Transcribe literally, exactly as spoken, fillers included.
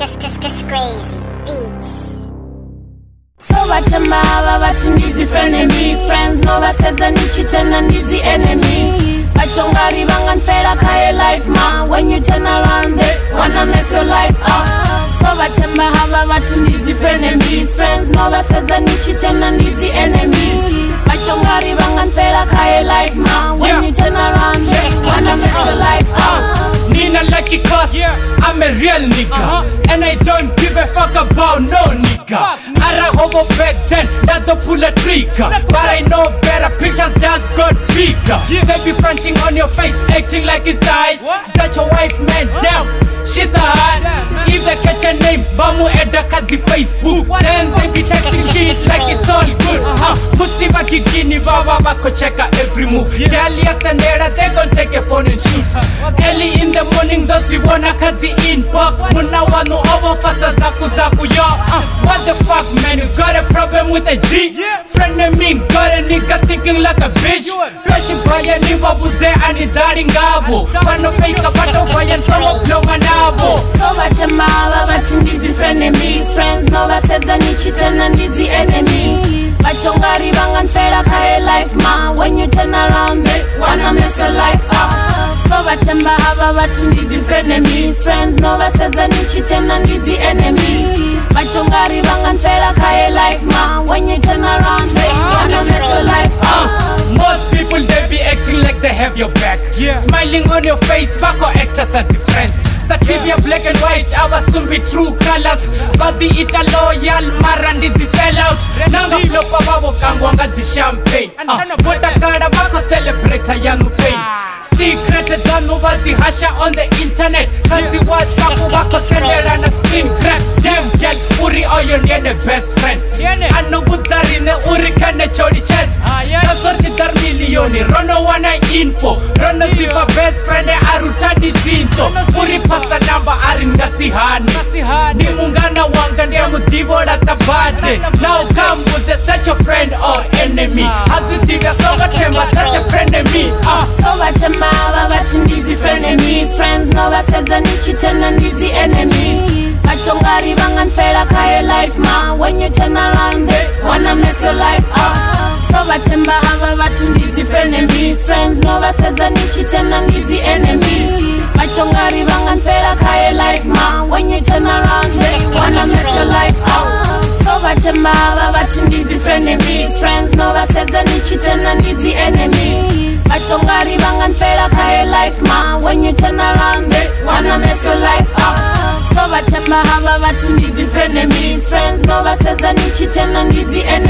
Crazy beats. So vatemba hava vatu ndizi frenemies, friends no vasedza nichitena ndizi enemies. Vatongari vanganfera kaye life ma, when you turn around they wanna mess your life up. So vatemba hava vatu ndizi frenemies, friends no vasedza nichitena ndizi enemies. Vatongari vanganfera kaye life ma, when you turn around they wanna mess your life up. Nina lucky cause yeah. I'm a real nigga uh-huh. And I don't give a fuck about no nigga. Ara over back then, that the pull a trigger. But I know better, pictures just got bigger. Yeah. They be fronting on your face, acting like it's eyes. That's your wife, man, damn, she's a hot. If they catch a name, Bamu Edda Kazi Facebook. Then they be texting shit like it's all good. uh, Pussy Bakikini, Baba Bako checker every move. Girl, yes and there, they gon' take a phone and shoot. Early in the morning, those you wanna kazi inbox. Muna wanu over fasa zaku zaku yo. uh, What the fuck, man, you got a problem with a G? Friend of me, got a nigga thinking like a bitch. Fresh baya ni babuze anidari ngabo. Pano fake bato baya somo ploma nabo. So vatemba hava vatu ndizi frenemies, friends no vasedza nichitena ndizi enemies. Vatongari vanganfera kaye life ma, when you turn around they wanna mess your life up. So vatemba hava vatu ndizi frenemies, friends no vasedza nichitena ndizi enemies. Vatongari vanganfera kaye life ma, when you turn around they wanna mess your life up. Most people they be acting like they have your back, yeah. Smiling on your face, bako actors as the friends. Sativia black and white, our soon be true colors. But the ita loyal, marandi the sell out. Nanga flopa babo kangwanga the champagne. What a cara bako celebrate a young pain. Secret zanu wazi hasha on the internet. Kazi WhatsApp wako sendera na screen grab. Damn girl, uri oyo niene best friend. Ano buzari ne uri kane chori chest. Nasoti dar milioni, rono wana info. Rono ziva best friend e arutadi zinto. Uri pasta namba ari ngasihani. Ni mungana wanga ndiya mutivo ratabate. Now come with a such a friend or enemy. Hazudiga songa temba such a friend and me. So vatemba hava vatu ndizi frenemies, friends no vasedza nichitena ndizi enemies. Vatongari vanganfera kaye life ma, when you turn around they wanna mess your life up. So vatemba hava vatu ndizi frenemies, friends no vasedza nichitena ndizi enemies. Vatongari vanganfera kaye life ma, when you turn around they wanna mess your life up. So vatemba hava vatu ndizi frenemies, friends no vasedza nichitena ndizi enemies. Vatongari vanganfera kaye life ma, when you turn around they wanna mess your life up. So vatemba hava vatu ndizi frenemies, friends no vasedza nichitena ndizi enemies.